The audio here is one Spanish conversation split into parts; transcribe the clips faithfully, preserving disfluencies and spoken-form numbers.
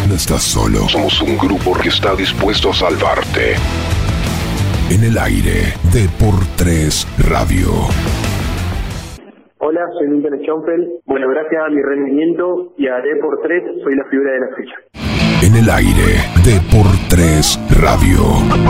No estás solo. Somos un grupo que está dispuesto a salvarte. En el aire de Por Tres Radio. Hola, soy Milton Schonfeld. Bueno, gracias a mi rendimiento y a D por tres soy la figura de la fecha. En el aire de Por Tres Radio.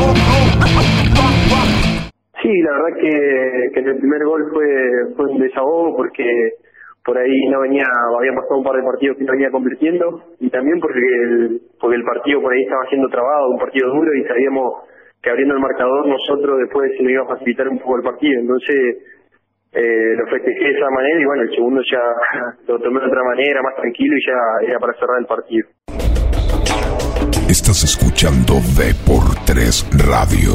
Sí, la verdad que, que en el primer gol fue, fue un desahogo porque por ahí no venía, había pasado un par de partidos que no venía convirtiendo y también porque el, porque el partido por ahí estaba siendo trabado, un partido duro y sabíamos que abriendo el marcador nosotros después se nos iba a facilitar un poco el partido, entonces eh, lo festejé de esa manera y bueno, el segundo ya lo tomé de otra manera, más tranquilo y ya era para cerrar el partido. Estás escuchando de Por Tres Radio.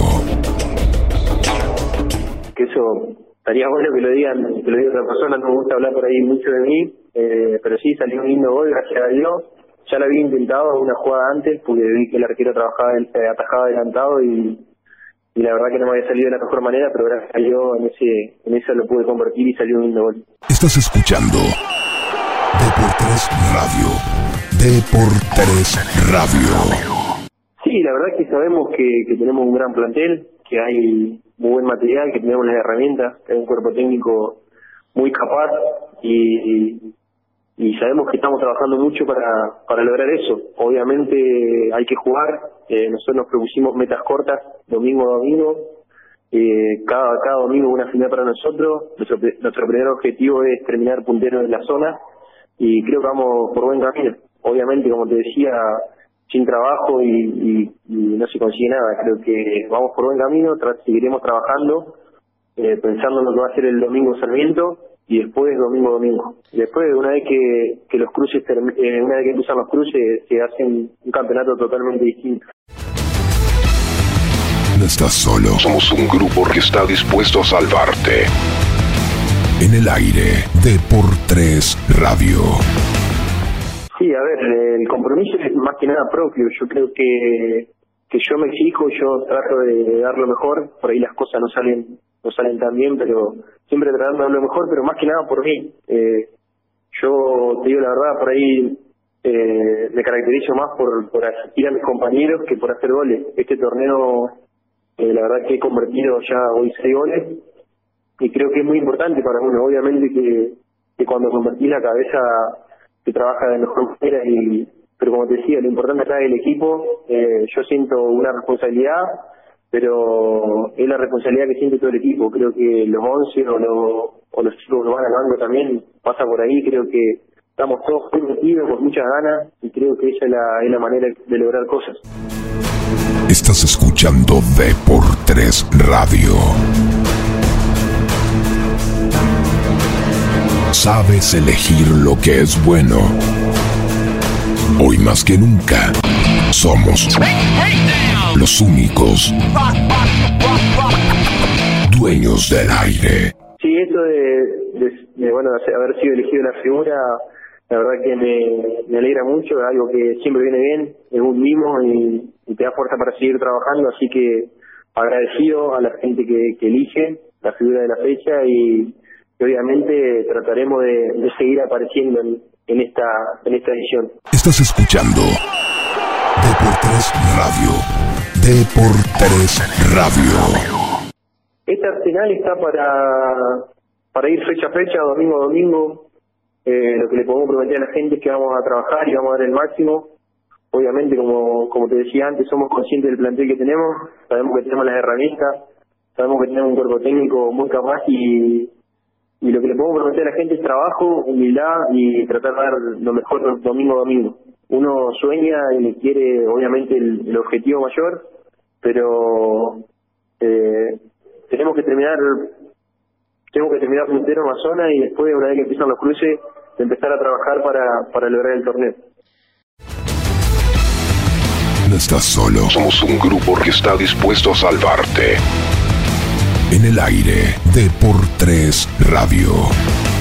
Que eso estaría bueno que lo digan, que lo diga otra persona, no me gusta hablar por ahí mucho de mí, eh, pero sí salió un lindo gol, gracias a Dios. Ya lo había intentado una jugada antes porque vi que el arquero trabajaba, eh, atajaba adelantado y, y la verdad que no me había salido de la mejor manera, pero gracias a Dios en ese en eso lo pude convertir y salió un lindo gol. Estás escuchando de Por Tres Radio. De Por Tres Radio. Sí, la verdad que sabemos que, que tenemos un gran plantel, que hay muy buen material, que tenemos las herramientas, que hay un cuerpo técnico muy capaz y, y sabemos que estamos trabajando mucho para, para lograr eso. Obviamente hay que jugar, eh, nosotros nos propusimos metas cortas, domingo a domingo, eh, cada, cada domingo una final para nosotros, nuestro, nuestro primer objetivo es terminar puntero en la zona y creo que vamos por buen camino. Obviamente, como te decía, sin trabajo y, y, y no se consigue nada. Creo que vamos por buen camino, tra- seguiremos trabajando, eh, pensando en lo que va a ser el domingo Sarmiento y después domingo domingo. Después, una vez que, que los cruces, term- eh, una vez que empiezan los cruces, se hacen un campeonato totalmente distinto. No estás solo. Somos un grupo que está dispuesto a salvarte. En el aire de Por Tres Radio. Sí, a ver, el compromiso es más que nada propio. Yo creo que que yo me exijo, yo trato de dar lo mejor. Por ahí las cosas no salen no salen tan bien, pero siempre tratando de dar lo mejor, pero más que nada por mí. Eh, yo te digo la verdad, por ahí eh, me caracterizo más por, por asistir a mis compañeros que por hacer goles. Este torneo, eh, la verdad que he convertido ya hoy seis goles y creo que es muy importante para uno. Obviamente que, que cuando convertí la cabeza se trabaja de mejor manera, y, pero como te decía, lo importante acá es el equipo. Eh, yo siento una responsabilidad, pero es la responsabilidad que siente todo el equipo. Creo que los once o, lo, o los chicos que van al banco también pasa por ahí. Creo que estamos todos muy metidos, con muchas ganas, y creo que esa es la, es la manera de lograr cosas. Estás escuchando de Por Tres Radio. Sabes elegir lo que es bueno. Hoy más que nunca, somos los únicos dueños del aire. Sí, eso de, de, de bueno, de haber sido elegido la figura, la verdad que me, me alegra mucho, es algo que siempre viene bien, es un mimo y, y te da fuerza para seguir trabajando, así que agradecido a la gente que, que elige la figura de la fecha y y obviamente trataremos de, de seguir apareciendo en, en esta en esta edición. Estás escuchando de Por Tres Radio. De Por Tres Radio. Este arsenal está para para ir fecha a fecha, domingo a domingo. Eh, lo que le podemos prometer a la gente es que vamos a trabajar y vamos a dar el máximo. Obviamente, como como te decía antes, somos conscientes del plantel que tenemos, sabemos que tenemos las herramientas, sabemos que tenemos un cuerpo técnico muy capaz y Y lo que le podemos prometer a la gente es trabajo, humildad y tratar de dar lo mejor domingo a domingo. Uno sueña y quiere, obviamente, el, el objetivo mayor, pero eh, tenemos que terminar tenemos que terminar puntero en la zona y después, una vez que empiezan los cruces, empezar a trabajar para, para lograr el torneo. No estás solo. Somos un grupo que está dispuesto a salvarte. En el aire de Por Tres Radio.